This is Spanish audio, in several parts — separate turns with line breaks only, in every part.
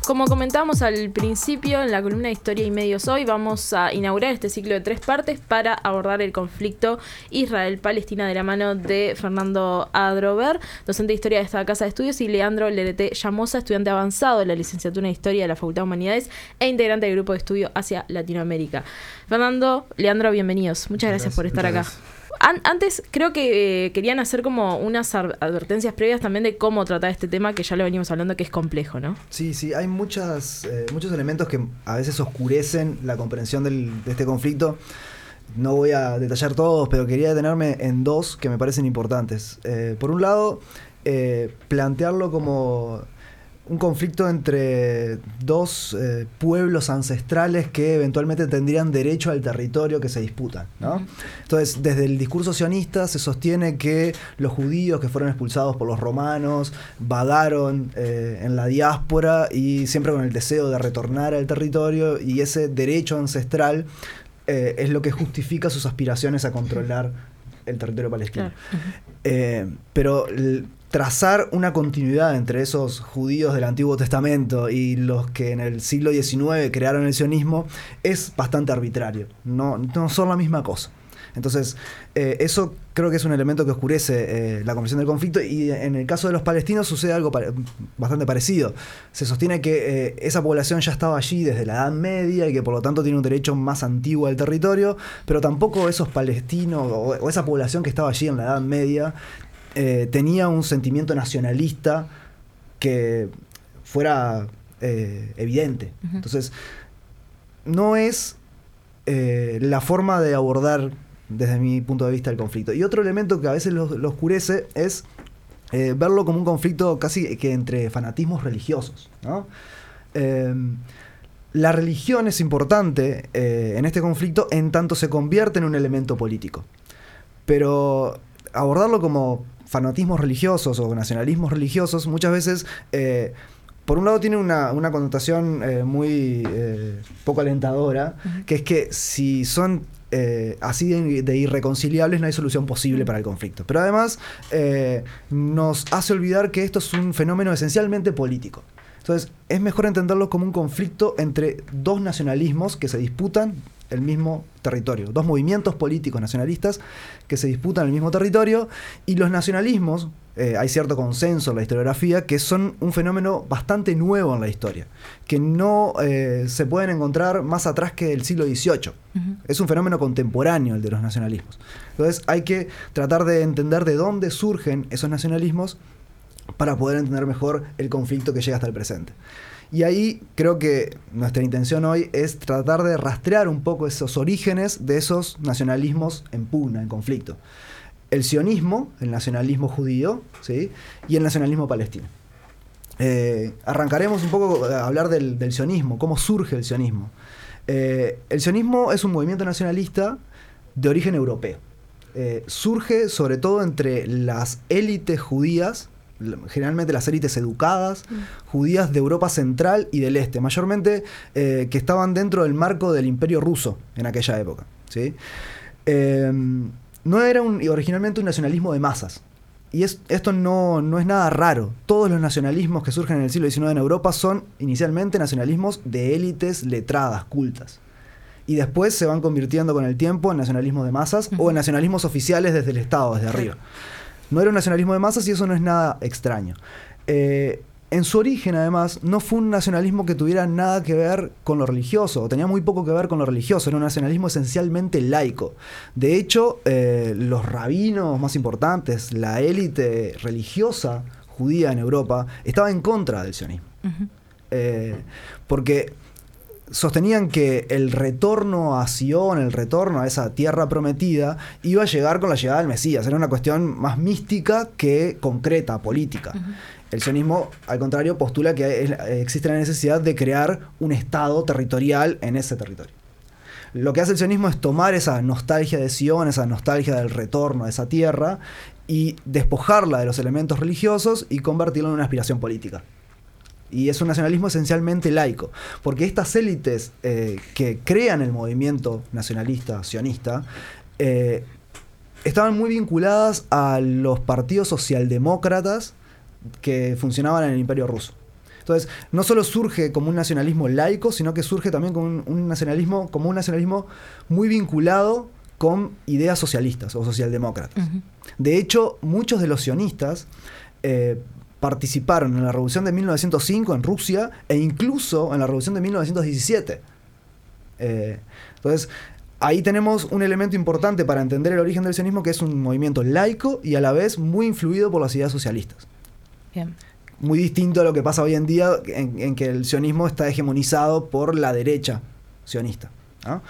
Como comentábamos al principio, en la columna de Historia y Medios hoy vamos a inaugurar este ciclo de 3 partes para abordar el conflicto Israel-Palestina de la mano de Fernando Adrover, docente de Historia de esta Casa de Estudios, y Leandro Lerete Llamosa, estudiante avanzado de la licenciatura en Historia de la Facultad de Humanidades e integrante del Grupo de Estudio hacia Latinoamérica. Fernando, Leandro, bienvenidos. Muchas gracias por estar acá. Antes creo que querían hacer como unas advertencias previas también de cómo tratar este tema, que ya lo venimos hablando, que es complejo, ¿no?
Sí, hay muchos elementos que a veces oscurecen la comprensión de este conflicto. No voy a detallar todos, pero quería detenerme en dos que me parecen importantes. Por un lado, plantearlo como un conflicto entre dos pueblos ancestrales que eventualmente tendrían derecho al territorio que se disputan, ¿no? Entonces, desde el discurso sionista se sostiene que los judíos que fueron expulsados por los romanos vagaron en la diáspora y siempre con el deseo de retornar al territorio, y ese derecho ancestral es lo que justifica sus aspiraciones a controlar el territorio palestino. Claro. Pero trazar una continuidad entre esos judíos del Antiguo Testamento y los que en el siglo XIX crearon el sionismo es bastante arbitrario. No son la misma cosa. Entonces, eso creo que es un elemento que oscurece la comprensión del conflicto, y en el caso de los palestinos sucede algo bastante parecido. Se sostiene que esa población ya estaba allí desde la Edad Media y que por lo tanto tiene un derecho más antiguo al territorio, pero tampoco esos palestinos o esa población que estaba allí en la Edad Media tenía un sentimiento nacionalista que fuera evidente. Entonces, no es la forma de abordar, desde mi punto de vista, el conflicto. Y otro elemento que a veces lo oscurece es verlo como un conflicto casi que entre fanatismos religiosos, ¿no? La religión es importante en este conflicto en tanto se convierte en un elemento político. Pero abordarlo como fanatismos religiosos o nacionalismos religiosos muchas veces, por un lado, tiene una connotación muy poco alentadora, que es que si son así de irreconciliables, no hay solución posible para el conflicto. Pero además nos hace olvidar que esto es un fenómeno esencialmente político. Entonces, es mejor entenderlo como un conflicto entre dos nacionalismos que se disputan el mismo territorio, dos movimientos políticos nacionalistas que se disputan el mismo territorio, y los nacionalismos, hay cierto consenso en la historiografía, que son un fenómeno bastante nuevo en la historia, que no se pueden encontrar más atrás que del siglo XVIII. Es un fenómeno contemporáneo el de los nacionalismos. Entonces hay que tratar de entender de dónde surgen esos nacionalismos para poder entender mejor el conflicto que llega hasta el presente. Y ahí creo que nuestra intención hoy es tratar de rastrear un poco esos orígenes de esos nacionalismos en pugna, en conflicto. El sionismo, el nacionalismo judío, ¿sí? Y el nacionalismo palestino. Arrancaremos un poco a hablar del sionismo, cómo surge el sionismo. El sionismo es un movimiento nacionalista de origen europeo. Surge sobre todo entre las élites judías, generalmente las élites educadas, judías de Europa Central y del Este, mayormente que estaban dentro del marco del Imperio Ruso en aquella época, ¿sí? No era originalmente un nacionalismo de masas. Y esto no es nada raro. Todos los nacionalismos que surgen en el siglo XIX en Europa son inicialmente nacionalismos de élites letradas, cultas. Y después se van convirtiendo con el tiempo en nacionalismos de masas o en nacionalismos oficiales desde el Estado, desde arriba. No era un nacionalismo de masas y eso no es nada extraño. En su origen, además, no fue un nacionalismo que tuviera nada que ver con lo religioso, o tenía muy poco que ver con lo religioso, era un nacionalismo esencialmente laico. De hecho, los rabinos más importantes, la élite religiosa judía en Europa, estaba en contra del sionismo. Porque sostenían que el retorno a Sion, el retorno a esa tierra prometida, iba a llegar con la llegada del Mesías. Era una cuestión más mística que concreta, política. El sionismo, al contrario, postula que existe la necesidad de crear un estado territorial en ese territorio. Lo que hace el sionismo es tomar esa nostalgia de Sion, esa nostalgia del retorno a esa tierra, y despojarla de los elementos religiosos y convertirla en una aspiración política. Y es un nacionalismo esencialmente laico, porque estas élites que crean el movimiento nacionalista sionista estaban muy vinculadas a los partidos socialdemócratas que funcionaban en el Imperio Ruso. Entonces, no solo surge como un nacionalismo laico, sino que surge también como un nacionalismo muy vinculado con ideas socialistas o socialdemócratas. De hecho, muchos de los sionistas participaron en la Revolución de 1905 en Rusia e incluso en la Revolución de 1917. Entonces, ahí tenemos un elemento importante para entender el origen del sionismo, que es un movimiento laico y a la vez muy influido por las ideas socialistas.
Bien.
Muy distinto a lo que pasa hoy en día, en que el sionismo está hegemonizado por la derecha sionista, ¿no?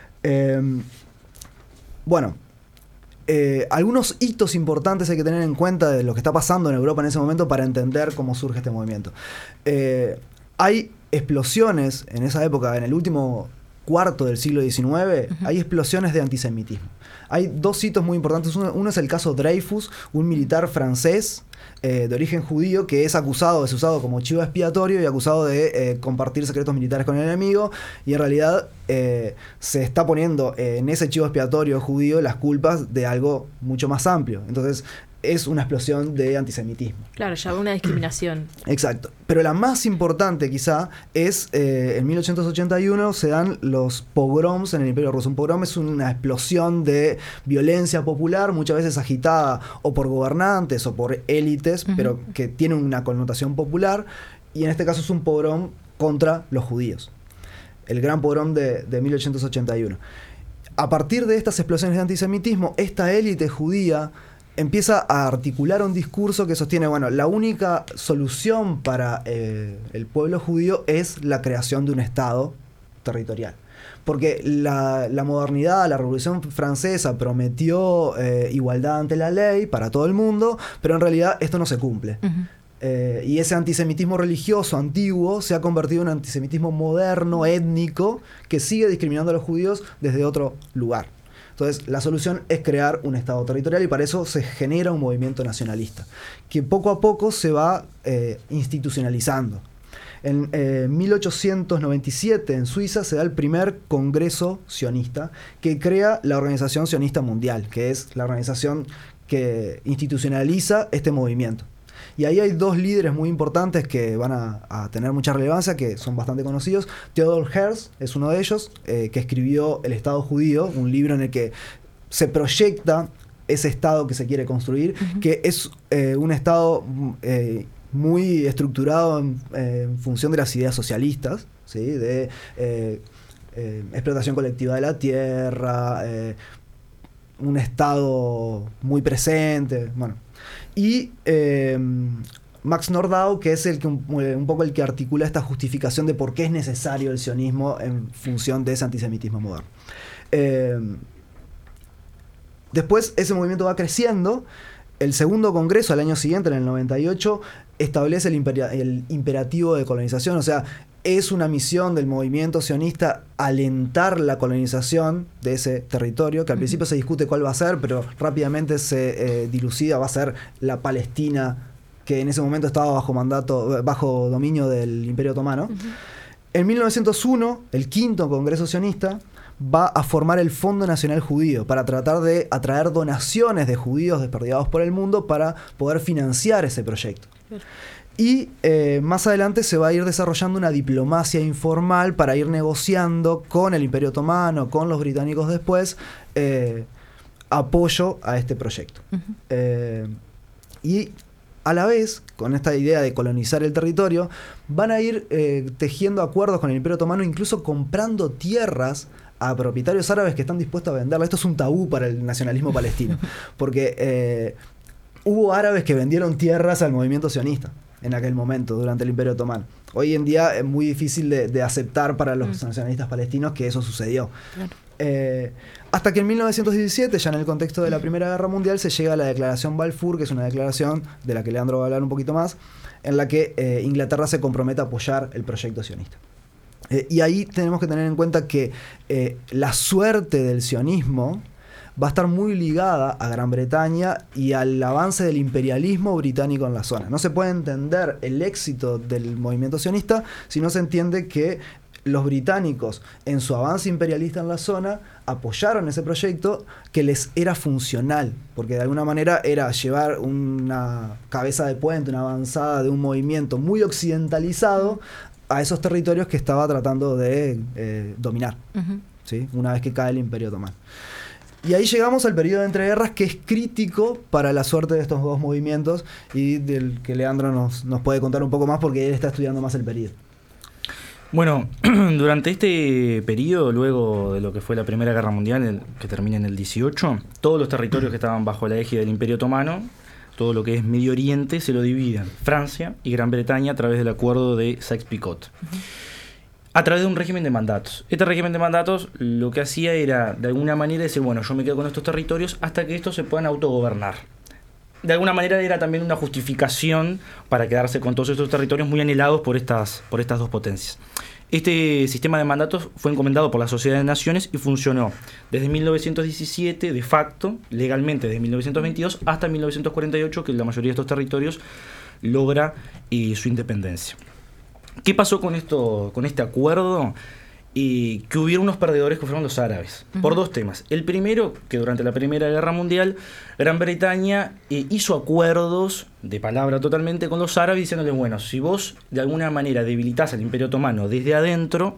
Algunos hitos importantes hay que tener en cuenta de lo que está pasando en Europa en ese momento para entender cómo surge este movimiento. Hay explosiones en esa época, en el último cuarto del siglo XIX, hay explosiones de antisemitismo. Hay dos hitos muy importantes. Uno es el caso Dreyfus, un militar francés de origen judío que es usado como chivo expiatorio y acusado de compartir secretos militares con el enemigo, y en realidad se está poniendo en ese chivo expiatorio judío las culpas de algo mucho más amplio. Entonces es una explosión de antisemitismo.
Claro, ya una discriminación.
Exacto. Pero la más importante quizá es en 1881 se dan los pogroms en el Imperio Ruso. Un pogrom es una explosión de violencia popular, muchas veces agitada o por gobernantes o por élites, pero que tiene una connotación popular, y en este caso es un pogrom contra los judíos. El gran pogrom de 1881. A partir de estas explosiones de antisemitismo, esta élite judía empieza a articular un discurso que sostiene, la única solución para el pueblo judío es la creación de un Estado territorial. Porque la modernidad, la Revolución Francesa prometió igualdad ante la ley para todo el mundo, pero en realidad esto no se cumple. Y ese antisemitismo religioso antiguo se ha convertido en un antisemitismo moderno, étnico, que sigue discriminando a los judíos desde otro lugar. Entonces, la solución es crear un Estado territorial, y para eso se genera un movimiento nacionalista, que poco a poco se va institucionalizando. En 1897, en Suiza, se da el primer congreso sionista que crea la Organización Sionista Mundial, que es la organización que institucionaliza este movimiento. Y ahí hay dos líderes muy importantes que van a tener mucha relevancia, que son bastante conocidos. Theodor Herzl es uno de ellos, que escribió El Estado Judío, un libro en el que se proyecta ese Estado que se quiere construir, que es un Estado muy estructurado en función de las ideas socialistas, ¿sí? De explotación colectiva de la tierra, un Estado muy presente, y Max Nordau, que es un poco el que articula esta justificación de por qué es necesario el sionismo en función de ese antisemitismo moderno. Después ese movimiento va creciendo. El segundo congreso, al año siguiente, en el 98, establece el imperativo de colonización. O sea, es una misión del movimiento sionista alentar la colonización de ese territorio, que al principio se discute cuál va a ser, pero rápidamente se dilucida, va a ser la Palestina, que en ese momento estaba bajo dominio del Imperio Otomano. En 1901, el quinto congreso sionista va a formar el Fondo Nacional Judío para tratar de atraer donaciones de judíos desperdigados por el mundo para poder financiar ese proyecto. Y más adelante se va a ir desarrollando una diplomacia informal para ir negociando con el Imperio Otomano, con los británicos después, apoyo a este proyecto. Y a la vez, con esta idea de colonizar el territorio, van a ir tejiendo acuerdos con el Imperio Otomano, incluso comprando tierras a propietarios árabes que están dispuestos a venderla. Esto es un tabú para el nacionalismo palestino, porque hubo árabes que vendieron tierras al movimiento sionista en aquel momento, durante el Imperio Otomano. Hoy en día es muy difícil de aceptar para los nacionalistas palestinos que eso sucedió. Claro. Hasta que en 1917, ya en el contexto de la Primera Guerra Mundial, se llega a la Declaración Balfour, que es una declaración de la que Leandro va a hablar un poquito más, en la que Inglaterra se compromete a apoyar el proyecto sionista. Y ahí tenemos que tener en cuenta que la suerte del sionismo va a estar muy ligada a Gran Bretaña y al avance del imperialismo británico en la zona. No se puede entender el éxito del movimiento sionista si no se entiende que los británicos, en su avance imperialista en la zona, apoyaron ese proyecto que les era funcional, porque de alguna manera era llevar una cabeza de puente, una avanzada de un movimiento muy occidentalizado a esos territorios que estaba tratando de dominar, ¿sí? Una vez que cae el Imperio Otomano. Y ahí llegamos al periodo de entreguerras, que es crítico para la suerte de estos dos movimientos y del que Leandro nos puede contar un poco más, porque él está estudiando más el periodo.
Bueno, durante este periodo, luego de lo que fue la Primera Guerra Mundial, que termina en el 18, todos los territorios que estaban bajo la égida del Imperio Otomano, todo lo que es Medio Oriente, se lo dividen Francia y Gran Bretaña a través del acuerdo de Sykes-Picot, a través de un régimen de mandatos. Este régimen de mandatos lo que hacía era, de alguna manera, decir, bueno, yo me quedo con estos territorios hasta que estos se puedan autogobernar. De alguna manera era también una justificación para quedarse con todos estos territorios muy anhelados por estas dos potencias. Este sistema de mandatos fue encomendado por la Sociedad de Naciones y funcionó desde 1917, de facto, legalmente desde 1922 hasta 1948, que la mayoría de estos territorios logra su independencia. ¿Qué pasó con este acuerdo? Que hubieron unos perdedores que fueron los árabes, por dos temas. El primero, que durante la Primera Guerra Mundial, Gran Bretaña hizo acuerdos de palabra totalmente con los árabes, diciéndoles, bueno, si vos de alguna manera debilitás al Imperio Otomano desde adentro,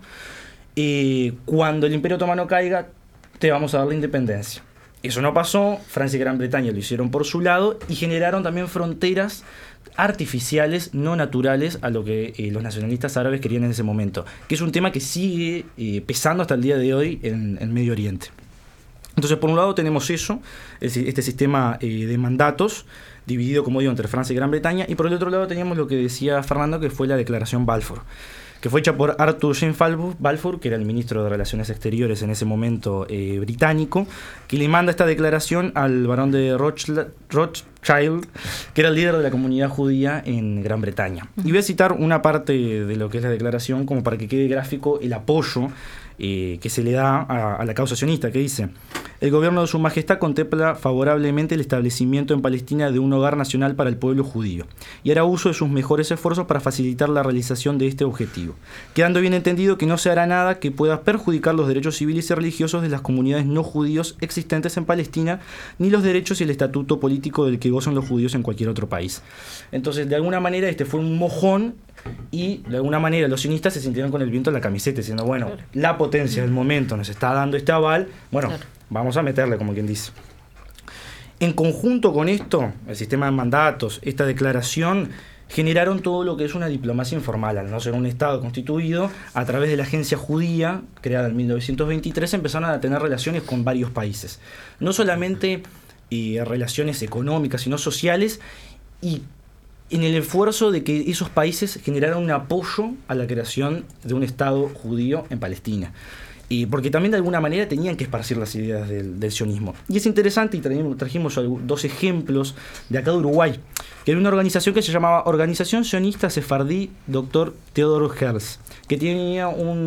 cuando el Imperio Otomano caiga, te vamos a dar la independencia. Eso no pasó, Francia y Gran Bretaña lo hicieron por su lado y generaron también fronteras artificiales, no naturales, a lo que los nacionalistas árabes querían en ese momento, que es un tema que sigue pesando hasta el día de hoy en Medio Oriente. Entonces, por un lado tenemos eso, este sistema de mandatos, dividido, como digo, entre Francia y Gran Bretaña, y por el otro lado teníamos lo que decía Fernando, que fue la Declaración Balfour, que fue hecha por Arthur James Balfour, que era el ministro de Relaciones Exteriores en ese momento británico, que le manda esta declaración al barón de Rothschild, que era el líder de la comunidad judía en Gran Bretaña. Y voy a citar una parte de lo que es la declaración, como para que quede gráfico el apoyo que se le da a la causa sionista, que dice: el gobierno de su majestad contempla favorablemente el establecimiento en Palestina de un hogar nacional para el pueblo judío y hará uso de sus mejores esfuerzos para facilitar la realización de este objetivo, quedando bien entendido que no se hará nada que pueda perjudicar los derechos civiles y religiosos de las comunidades no judíos existentes en Palestina, ni los derechos y el estatuto político del que gozan los judíos en cualquier otro país. Entonces, de alguna manera, este fue un mojón, y de alguna manera los sionistas se sintieron con el viento en la camiseta, diciendo, bueno, claro, la potencia del momento nos está dando este aval, bueno, claro, vamos a meterle, como quien dice. En conjunto con esto, el sistema de mandatos, esta declaración, generaron todo lo que es una diplomacia informal. Al no ser un Estado constituido, a través de la agencia judía, creada en 1923, empezaron a tener relaciones con varios países. No solamente relaciones económicas, sino sociales, y en el esfuerzo de que esos países generaran un apoyo a la creación de un Estado judío en Palestina. Porque también de alguna manera tenían que esparcir las ideas del sionismo. Y es interesante, y trajimos dos ejemplos de acá de Uruguay, que hay una organización que se llamaba Organización Sionista Sefardí Dr. Theodor Herzl, que tenía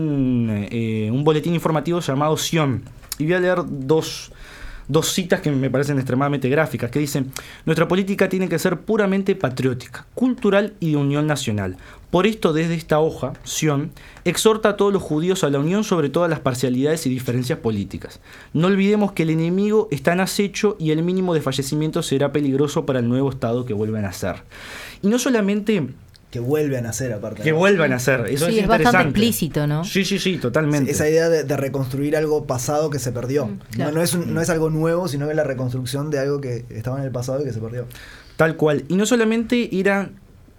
un boletín informativo llamado Sion. Y voy a leer dos citas que me parecen extremadamente gráficas, que dicen: nuestra política tiene que ser puramente patriótica, cultural y de unión nacional. Por esto, desde esta hoja, Sion, exhorta a todos los judíos a la unión sobre todas las parcialidades y diferencias políticas. No olvidemos que el enemigo está en acecho y el mínimo de fallecimiento será peligroso para el nuevo Estado que vuelve a nacer. Y no solamente
que vuelvan a hacer, aparte.
Que vuelvan a hacer. Eso
sí, es bastante explícito, ¿no?
Sí, totalmente.
Esa idea de reconstruir algo pasado que se perdió. Claro. No es algo nuevo, sino que es la reconstrucción de algo que estaba en el pasado y que se perdió.
Tal cual. Y no solamente era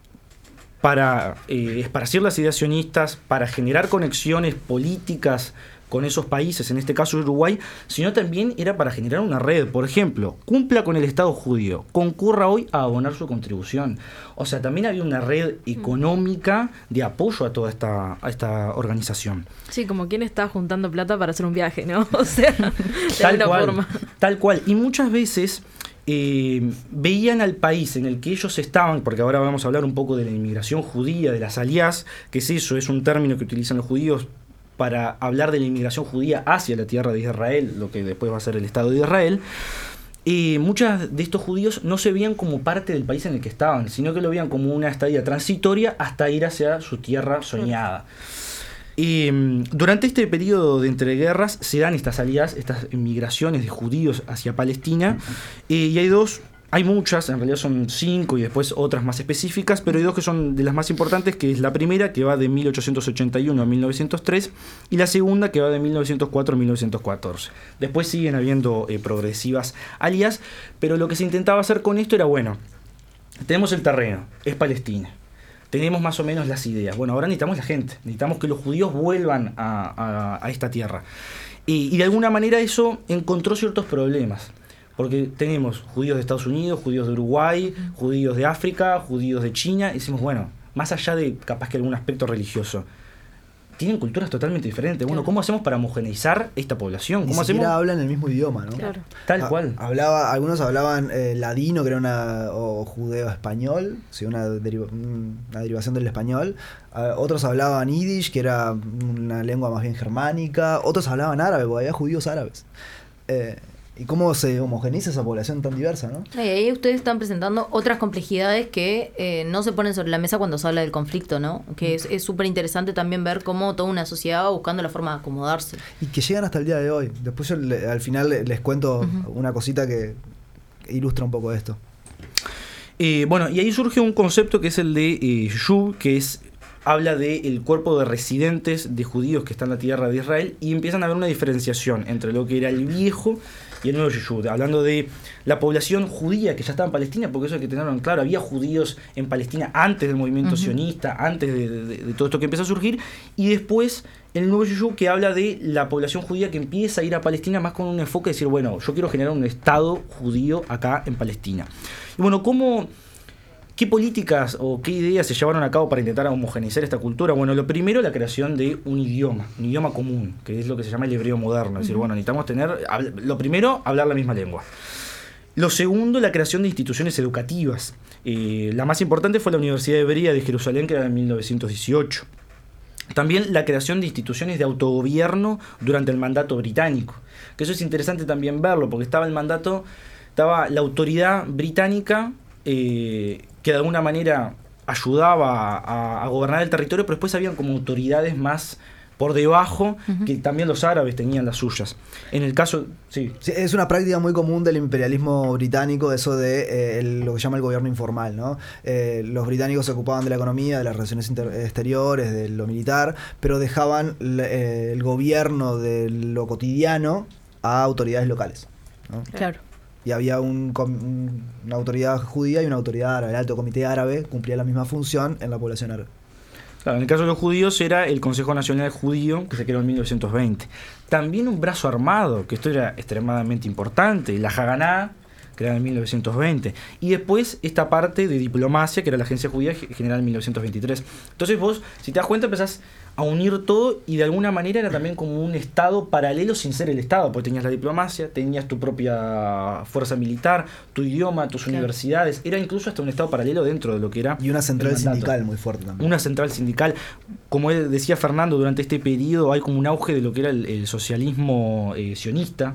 para esparcir las ideas sionistas, para generar conexiones políticas con esos países, en este caso Uruguay, sino también era para generar una red. Por ejemplo, cumpla con el Estado judío, concurra hoy a abonar su contribución. O sea, también había una red económica de apoyo a toda esta organización.
Sí, como quien está juntando plata para hacer un viaje, ¿no? O sea, de alguna forma.
Tal cual. Y muchas veces veían al país en el que ellos estaban, porque ahora vamos a hablar un poco de la inmigración judía, de las alías, que es eso, es un término que utilizan los judíos para hablar de la inmigración judía hacia la tierra de Israel, lo que después va a ser el Estado de Israel. Muchos de estos judíos no se veían como parte del país en el que estaban, sino que lo veían como una estadía transitoria hasta ir hacia su tierra soñada. Durante este periodo de entreguerras se dan estas salidas, estas migraciones de judíos hacia Palestina, y hay muchas, en realidad son 5 y después otras más específicas, pero hay 2 que son de las más importantes, que es la primera, que va de 1881 a 1903, y la segunda, que va de 1904 a 1914. Después siguen habiendo progresivas alias, pero lo que se intentaba hacer con esto era, bueno, tenemos el terreno, es Palestina, tenemos más o menos las ideas, bueno, ahora necesitamos la gente, necesitamos que los judíos vuelvan a esta tierra. Y de alguna manera eso encontró ciertos problemas. Porque tenemos judíos de Estados Unidos, judíos de Uruguay, judíos de África, judíos de China. Y decimos, bueno, más allá de capaz que algún aspecto religioso, tienen culturas totalmente diferentes. Bueno, ¿cómo hacemos para homogeneizar esta población? ¿Cómo
Ni siquiera hablan el mismo idioma, ¿no?
Claro.
Tal cual.
Algunos hablaban ladino, que era o judeo-español, ¿sí? una derivación del español. Otros hablaban yiddish, que era una lengua más bien germánica. Otros hablaban árabe, porque había judíos árabes. ¿Y cómo se homogeneiza esa población tan diversa, no?
Y ahí ustedes están presentando otras complejidades que no se ponen sobre la mesa cuando se habla del conflicto, ¿no? Que es súper interesante también ver cómo toda una sociedad va buscando la forma de acomodarse.
Y que llegan hasta el día de hoy. Después yo al final les cuento una cosita que ilustra un poco esto.
Bueno, y ahí surge un concepto que es el de Yishuv, que habla del cuerpo de residentes de judíos que están en la tierra de Israel, y empiezan a haber una diferenciación entre lo que era el viejo y el nuevo Yishuv, hablando de la población judía que ya estaba en Palestina, porque eso hay que tenerlo en claro, había judíos en Palestina antes del movimiento sionista, antes de todo esto que empieza a surgir, y después el nuevo Yishuv, que habla de la población judía que empieza a ir a Palestina más con un enfoque de decir, bueno, yo quiero generar un estado judío acá en Palestina. Y bueno, ¿qué políticas o qué ideas se llevaron a cabo para intentar homogeneizar esta cultura? Bueno, lo primero, la creación de un idioma común, que es lo que se llama el hebreo moderno. Es decir, bueno, necesitamos lo primero, hablar la misma lengua. Lo segundo, la creación de instituciones educativas. La más importante fue la Universidad Hebrea de Jerusalén, que era en 1918. También la creación de instituciones de autogobierno durante el mandato británico. Que eso es interesante también verlo, porque estaba la autoridad británica, que de alguna manera ayudaba a gobernar el territorio, pero después habían como autoridades más por debajo, que también los árabes tenían las suyas. En el caso, sí.
Es una práctica muy común del imperialismo británico, eso de lo que llama el gobierno informal, ¿no? Los británicos se ocupaban de la economía, de las relaciones exteriores, de lo militar, pero dejaban el gobierno de lo cotidiano a autoridades locales, ¿no?
Claro.
Y había una autoridad judía y una autoridad árabe. El Alto Comité Árabe cumplía la misma función en la población árabe.
Claro, en el caso de los judíos era el Consejo Nacional Judío, que se creó en 1920. También un brazo armado, que esto era extremadamente importante, la Haganá, creada en 1920. Y después esta parte de diplomacia, que era la Agencia Judía generada en 1923. Entonces vos, si te das cuenta, empezás a unir todo, y de alguna manera era también como un estado paralelo sin ser el estado, porque tenías la diplomacia, tenías tu propia fuerza militar, tu idioma, tus universidades, era incluso hasta un estado paralelo dentro de lo que era.
Y una central sindical muy fuerte también.
Una central sindical. Como decía Fernando, durante este periodo hay como un auge de lo que era el socialismo sionista.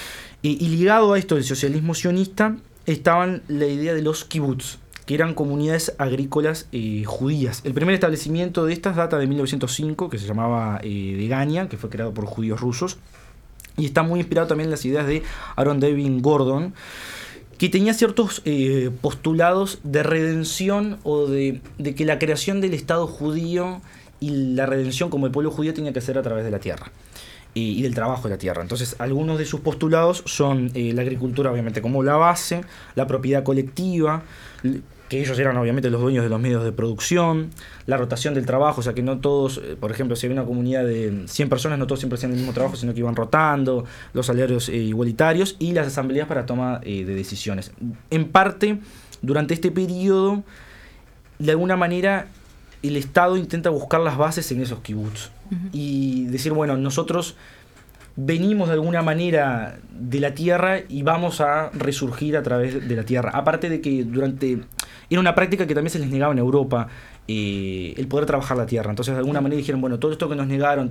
Y ligado a esto del socialismo sionista estaban la idea de los kibbutz, que eran comunidades agrícolas judías. El primer establecimiento de estas data de 1905, que se llamaba Degania, que fue creado por judíos rusos, y está muy inspirado también en las ideas de Aaron David Gordon, que tenía ciertos postulados de redención, o de que la creación del Estado judío y la redención como el pueblo judío tenía que ser a través de la tierra y del trabajo de la tierra. Entonces, algunos de sus postulados son la agricultura, obviamente, como la base, la propiedad colectiva, que ellos eran obviamente los dueños de los medios de producción, la rotación del trabajo, o sea que no todos, por ejemplo, si había una comunidad de 100 personas, no todos siempre hacían el mismo trabajo, sino que iban rotando, los salarios igualitarios, y las asambleas para toma de decisiones. En parte, durante este periodo, de alguna manera, el Estado intenta buscar las bases en esos kibbutz y decir, bueno, nosotros venimos de alguna manera de la tierra y vamos a resurgir a través de la tierra. Aparte de que era una práctica que también se les negaba en Europa, el poder trabajar la tierra. Entonces, de alguna manera dijeron, bueno, todo esto que nos negaron,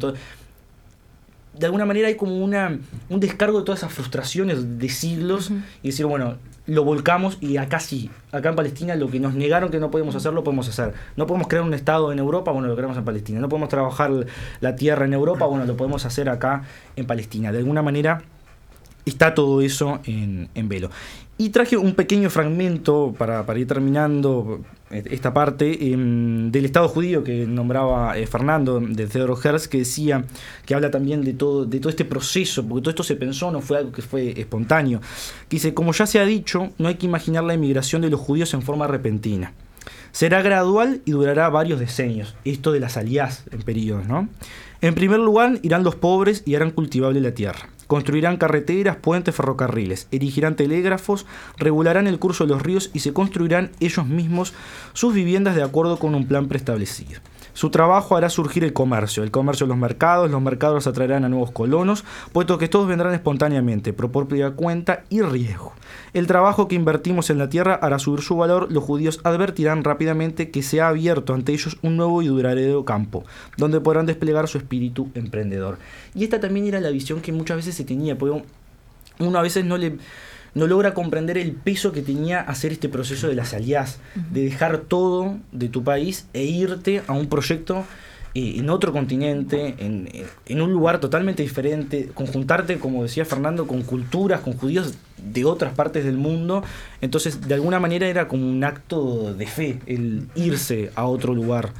de alguna manera hay como un descargo de todas esas frustraciones de siglos, y decir, bueno, lo volcamos y acá sí, acá en Palestina lo que nos negaron que no podemos hacer, lo podemos hacer. No podemos crear un Estado en Europa, bueno, lo creamos en Palestina. No podemos trabajar la tierra en Europa, bueno, lo podemos hacer acá en Palestina. De alguna manera está todo eso en velo. Y traje un pequeño fragmento para ir terminando esta parte del Estado judío que nombraba Fernando, de Theodor Herzl, que decía, que habla también de todo este proceso, porque todo esto se pensó, no fue algo que fue espontáneo, que dice, como ya se ha dicho, no hay que imaginar la emigración de los judíos en forma repentina. Será gradual y durará varios decenios, esto de las alías en periodos, ¿no? En primer lugar, irán los pobres y harán cultivable la tierra. Construirán carreteras, puentes, ferrocarriles, erigirán telégrafos, regularán el curso de los ríos y se construirán ellos mismos sus viviendas de acuerdo con un plan preestablecido. Su trabajo hará surgir el comercio de los mercados atraerán a nuevos colonos, puesto que todos vendrán espontáneamente, por propia cuenta y riesgo. El trabajo que invertimos en la tierra hará subir su valor, los judíos advertirán rápidamente que se ha abierto ante ellos un nuevo y duradero campo, donde podrán desplegar su espíritu emprendedor. Y esta también era la visión que muchas veces se tenía, porque uno a veces no logra comprender el peso que tenía hacer este proceso de las alianzas, de dejar todo de tu país e irte a un proyecto en otro continente, en un lugar totalmente diferente, conjuntarte, como decía Fernando, con culturas, con judíos de otras partes del mundo. Entonces, de alguna manera era como un acto de fe, el irse a otro lugar,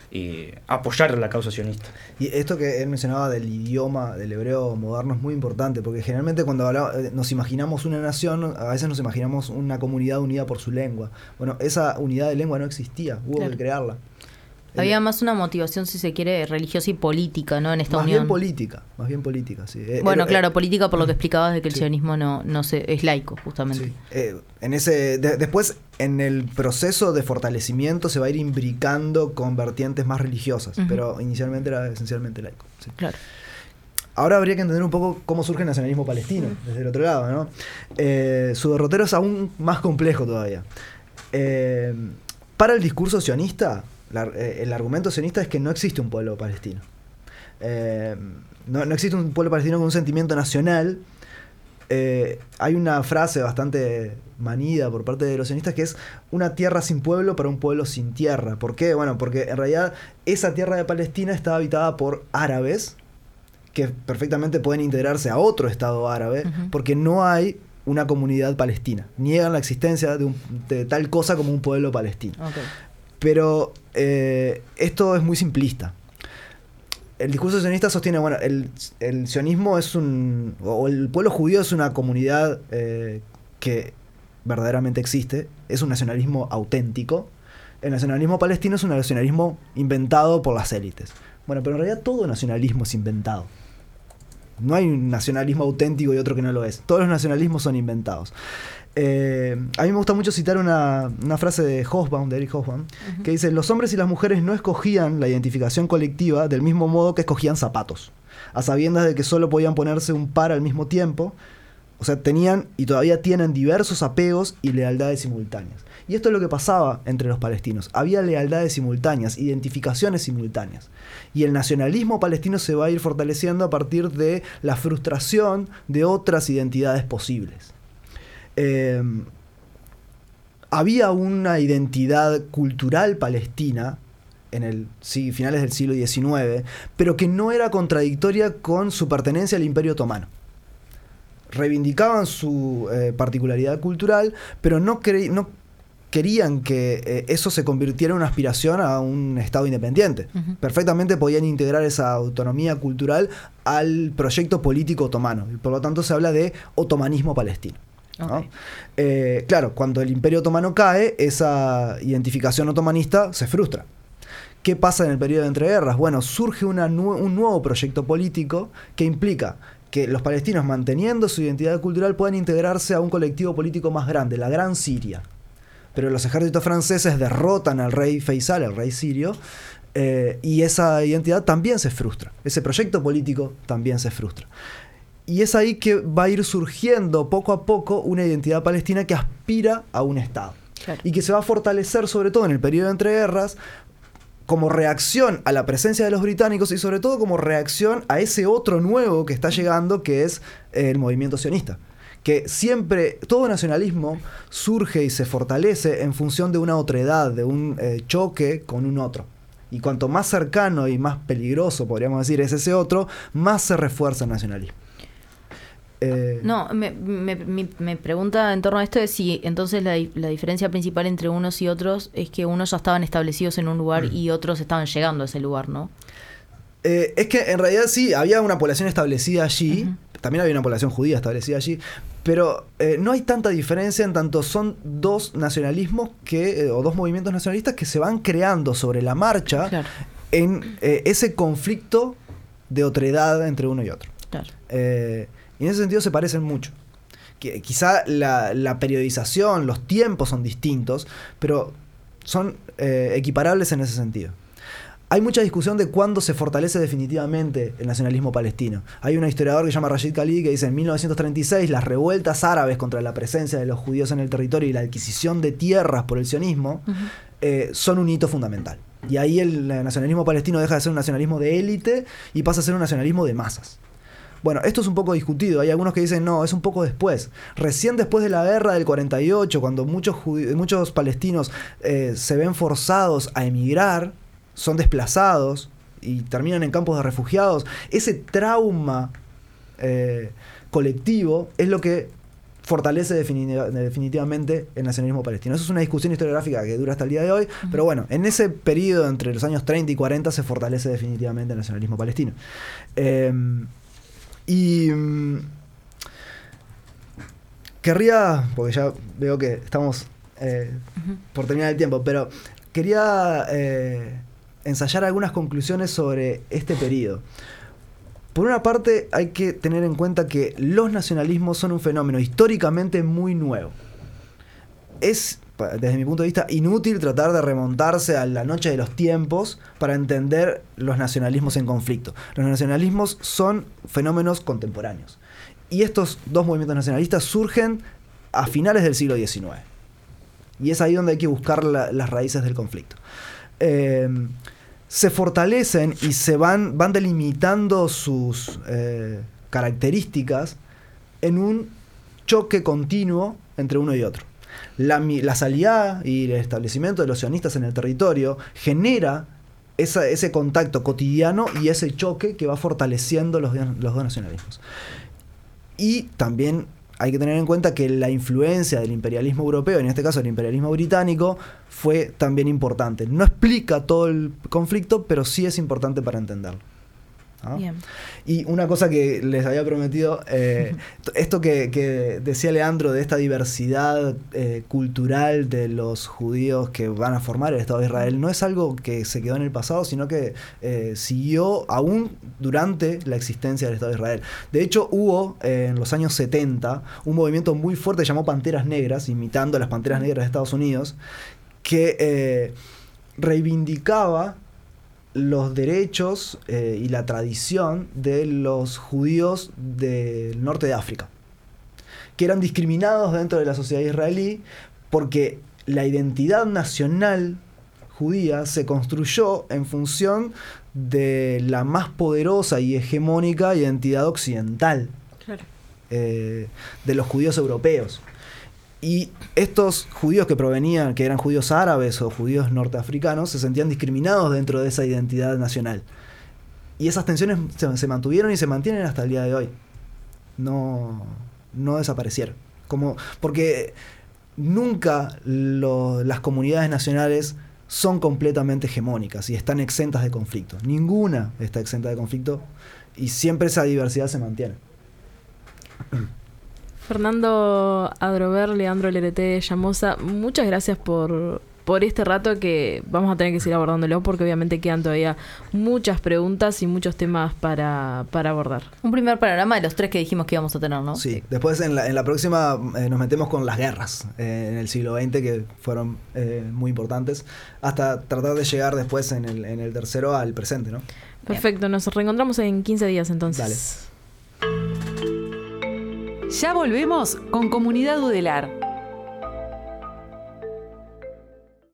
apoyar la causa sionista.
Y esto que él mencionaba del idioma, del hebreo moderno, es muy importante, porque generalmente cuando nos imaginamos una nación, a veces nos imaginamos una comunidad unida por su lengua. Bueno, esa unidad de lengua no existía, hubo que crearla.
Había más una motivación, si se quiere, religiosa y política, ¿no? En esta
unión. Más bien política, sí.
Bueno, claro, política por lo que explicabas de que el sionismo no es laico, justamente.
Sí. Después, en el proceso de fortalecimiento se va a ir imbricando con vertientes más religiosas, pero inicialmente era esencialmente laico. Sí.
Claro.
Ahora habría que entender un poco cómo surge el nacionalismo palestino, desde el otro lado, ¿no? Su derrotero es aún más complejo todavía. Para el discurso sionista, el argumento sionista es que no existe un pueblo palestino. No existe un pueblo palestino con un sentimiento nacional. Hay una frase bastante manida por parte de los sionistas que es una tierra sin pueblo para un pueblo sin tierra. ¿Por qué? Bueno, porque en realidad esa tierra de Palestina está habitada por árabes que perfectamente pueden integrarse a otro estado árabe, porque no hay una comunidad palestina. Niegan la existencia de tal cosa como un pueblo palestino. Okay. Pero esto es muy simplista. El discurso sionista sostiene, bueno, el sionismo o el pueblo judío es una comunidad que verdaderamente existe, es un nacionalismo auténtico. El nacionalismo palestino es un nacionalismo inventado por las élites. Bueno, pero en realidad todo nacionalismo es inventado. No hay un nacionalismo auténtico y otro que no lo es. Todos los nacionalismos son inventados. A mí me gusta mucho citar una frase de Eric Hobsbawm, que dice: los hombres y las mujeres no escogían la identificación colectiva del mismo modo que escogían zapatos, a sabiendas de que solo podían ponerse un par al mismo tiempo. O sea, tenían y todavía tienen diversos apegos y lealtades simultáneas. Y esto es lo que pasaba entre los palestinos. Había lealtades simultáneas, identificaciones simultáneas. Y el nacionalismo palestino se va a ir fortaleciendo a partir de la frustración de otras identidades posibles. Había una identidad cultural palestina en finales del siglo XIX, pero que no era contradictoria con su pertenencia al Imperio Otomano. Reivindicaban su particularidad cultural, pero no querían que eso se convirtiera en una aspiración a un Estado independiente. Perfectamente podían integrar esa autonomía cultural al proyecto político otomano. Y por lo tanto se habla de otomanismo palestino, ¿no? Claro, cuando el Imperio Otomano cae, esa identificación otomanista se frustra. ¿Qué pasa en el periodo de entreguerras? Bueno, surge un nuevo proyecto político que implica que los palestinos, manteniendo su identidad cultural, puedan integrarse a un colectivo político más grande, la Gran Siria. Pero los ejércitos franceses derrotan al rey Faisal, el rey sirio, y esa identidad también se frustra. Ese proyecto político también se frustra. Y es ahí que va a ir surgiendo poco a poco una identidad palestina que aspira a un Estado. Claro. Y que se va a fortalecer sobre todo en el periodo de entreguerras como reacción a la presencia de los británicos y sobre todo como reacción a ese otro nuevo que está llegando, que es el movimiento sionista, que siempre, todo nacionalismo surge y se fortalece en función de una otredad, de un choque con un otro. Y cuanto más cercano y más peligroso, podríamos decir, es ese otro, más se refuerza el nacionalismo.
No, me pregunta en torno a esto de si entonces la diferencia principal entre unos y otros es que unos ya estaban establecidos en un lugar y otros estaban llegando a ese lugar, ¿no?
Es que en realidad sí, había una población establecida allí, también había una población judía establecida allí, pero no hay tanta diferencia en tanto son dos nacionalismos o dos movimientos nacionalistas que se van creando sobre la marcha, claro, en ese conflicto de otredad entre uno y otro.
Claro.
Y en ese sentido se parecen mucho. Quizá la periodización, los tiempos son distintos, pero son equiparables en ese sentido. Hay mucha discusión de cuándo se fortalece definitivamente el nacionalismo palestino. Hay un historiador que se llama Rashid Khalid que dice en 1936 las revueltas árabes contra la presencia de los judíos en el territorio y la adquisición de tierras por el sionismo son un hito fundamental. Y ahí el nacionalismo palestino deja de ser un nacionalismo de élite y pasa a ser un nacionalismo de masas. Bueno, esto es un poco discutido. Hay algunos que dicen, no, es un poco después. Recién después de la guerra del 48, cuando muchos palestinos se ven forzados a emigrar, son desplazados y terminan en campos de refugiados, ese trauma colectivo es lo que fortalece definitivamente el nacionalismo palestino. Eso es una discusión historiográfica que dura hasta el día de hoy, pero bueno, en ese periodo entre los años 30 y 40 se fortalece definitivamente el nacionalismo palestino. Querría, porque ya veo que estamos por terminar el tiempo, pero quería ensayar algunas conclusiones sobre este periodo. Por una parte, hay que tener en cuenta que los nacionalismos son un fenómeno históricamente muy nuevo. Es, desde mi punto de vista, inútil tratar de remontarse a la noche de los tiempos para entender los nacionalismos en conflicto. Los nacionalismos son fenómenos contemporáneos. Y estos dos movimientos nacionalistas surgen a finales del siglo XIX. Y es ahí donde hay que buscar las raíces del conflicto. Se fortalecen y se van delimitando sus características en un choque continuo entre uno y otro. La salida y el establecimiento de los sionistas en el territorio genera ese contacto cotidiano y ese choque que va fortaleciendo los dos nacionalismos. Y también hay que tener en cuenta que la influencia del imperialismo europeo, en este caso el imperialismo británico, fue también importante. No explica todo el conflicto, pero sí es importante para entenderlo. ¿Ah?
Bien.
Y una cosa que les había prometido, esto que decía Leandro de esta diversidad cultural de los judíos que van a formar el Estado de Israel, no es algo que se quedó en el pasado, sino que siguió aún durante la existencia del Estado de Israel. De hecho, hubo en los años 70 un movimiento muy fuerte que llamó Panteras Negras, imitando a las Panteras Negras de Estados Unidos, que reivindicaba los derechos y la tradición de los judíos del norte de África, que eran discriminados dentro de la sociedad israelí porque la identidad nacional judía se construyó en función de la más poderosa y hegemónica identidad occidental,
claro,
de los judíos europeos. Y estos judíos que eran judíos árabes o judíos norteafricanos, se sentían discriminados dentro de esa identidad nacional. Y esas tensiones se mantuvieron y se mantienen hasta el día de hoy. No desaparecieron. Porque nunca las comunidades nacionales son completamente hegemónicas y están exentas de conflicto. Ninguna está exenta de conflicto y siempre esa diversidad se mantiene.
Fernando Adrover, Leandro Lerete Llamosa, muchas gracias por este rato que vamos a tener que seguir abordándolo porque obviamente quedan todavía muchas preguntas y muchos temas para abordar.
Un primer panorama de los tres que dijimos que íbamos a tener, ¿no?
Sí, después en la próxima nos metemos con las guerras en el siglo XX que fueron muy importantes, hasta tratar de llegar después en el tercero al presente, ¿no?
Perfecto, nos reencontramos en 15 días entonces.
Dale.
Ya volvemos con Comunidad Udelar.